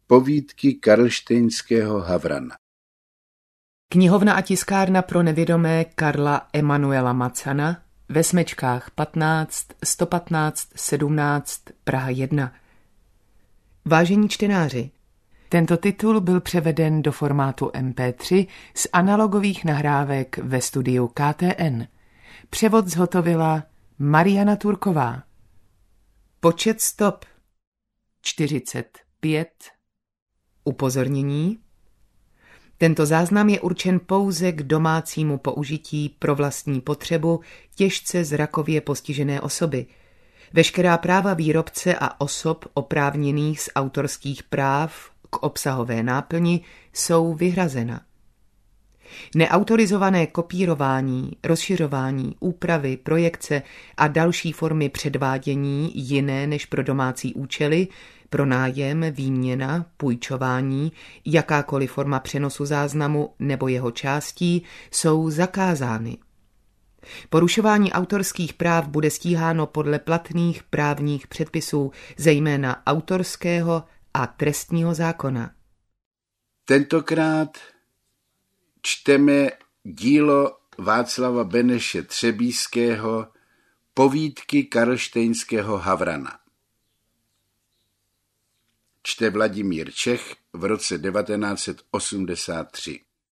Povídky karlštejnského Havrana. Knihovna a tiskárna pro nevědomé Karla Emanuela Macana ve Smečkách 15 115 17 Praha 1. Vážení čtenáři, tento titul byl převeden do formátu MP3 z analogových nahrávek ve studiu KTN. Převod zhotovila Mariana Turková. Počet stop 45. Upozornění. Tento záznam je určen pouze k domácímu použití pro vlastní potřebu těžce zrakově postižené osoby. Veškerá práva výrobce a osob oprávněných z autorských práv k obsahové náplni jsou vyhrazena. Neautorizované kopírování, rozšiřování, úpravy, projekce a další formy předvádění jiné než pro domácí účely, pronájem, výměna, půjčování, jakákoliv forma přenosu záznamu nebo jeho částí jsou zakázány. Porušování autorských práv bude stíháno podle platných právních předpisů, zejména autorského a trestního zákona. Tentokrát čteme dílo Václava Beneše Třebíského Povídky karlštejnského Havrana. Čte Vladimír Čech v roce 1983.